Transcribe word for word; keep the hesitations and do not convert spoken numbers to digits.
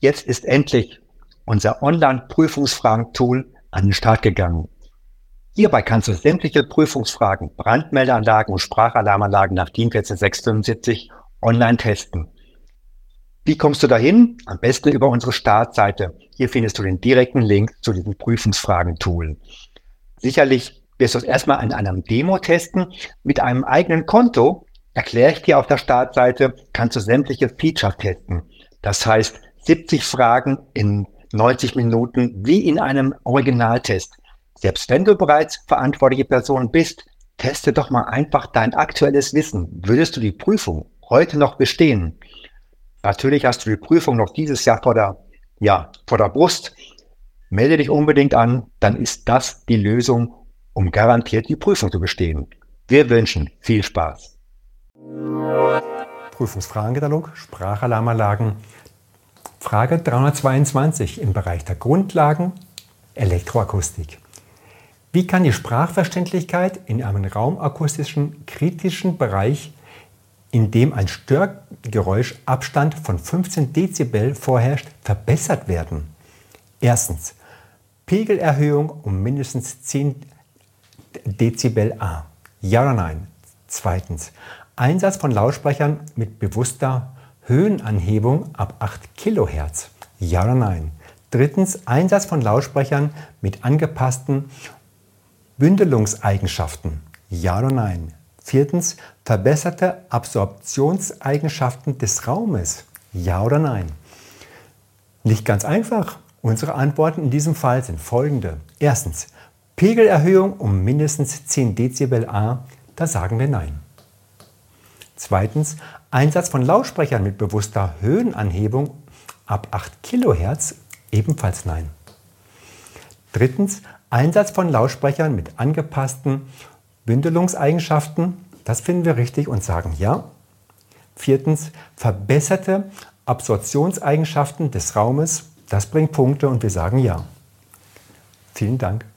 Jetzt ist endlich unser Online-Prüfungsfragen-Tool an den Start gegangen. Hierbei kannst du sämtliche Prüfungsfragen, Brandmeldeanlagen und Sprachalarmanlagen nach DIN vierzehn sechs fünfundsiebzig online testen. Wie kommst du dahin? Am besten über unsere Startseite. Hier findest du den direkten Link zu diesem Prüfungsfragen-Tool. Sicherlich wirst du es erstmal in einem Demo testen. Mit einem eigenen Konto, erkläre ich dir auf der Startseite, kannst du sämtliche Features testen. Das heißt, siebzig Fragen in neunzig Minuten wie in einem Originaltest. Selbst wenn du bereits verantwortliche Person bist, teste doch mal einfach dein aktuelles Wissen. Würdest du die Prüfung heute noch bestehen? Natürlich hast du die Prüfung noch dieses Jahr vor der, ja, vor der Brust. Melde dich unbedingt an, dann ist das die Lösung, um garantiert die Prüfung zu bestehen. Wir wünschen viel Spaß. Prüfungsfragenkatalog, Sprachalarmanlagen. Frage dreihundertzweiundzwanzig im Bereich der Grundlagen Elektroakustik. Wie kann die Sprachverständlichkeit in einem raumakustischen kritischen Bereich, in dem ein Störgeräuschabstand von fünfzehn Dezibel vorherrscht, verbessert werden? Erstens, Pegelerhöhung um mindestens zehn Dezibel A. Ja oder nein? Zweitens, Einsatz von Lautsprechern mit bewusster Höhenanhebung ab acht Kilohertz. Ja oder nein? Drittens, Einsatz von Lautsprechern mit angepassten Bündelungseigenschaften. Ja oder nein? Viertens, verbesserte Absorptionseigenschaften des Raumes. Ja oder nein? Nicht ganz einfach. Unsere Antworten in diesem Fall sind folgende. Erstens, Pegelerhöhung um mindestens zehn Dezibel A. Da sagen wir nein. Zweitens, Einsatz von Lautsprechern mit bewusster Höhenanhebung ab acht Kilohertz, ebenfalls nein. Drittens, Einsatz von Lautsprechern mit angepassten Bündelungseigenschaften, das finden wir richtig und sagen ja. Viertens, verbesserte Absorptionseigenschaften des Raumes, das bringt Punkte und wir sagen ja. Vielen Dank.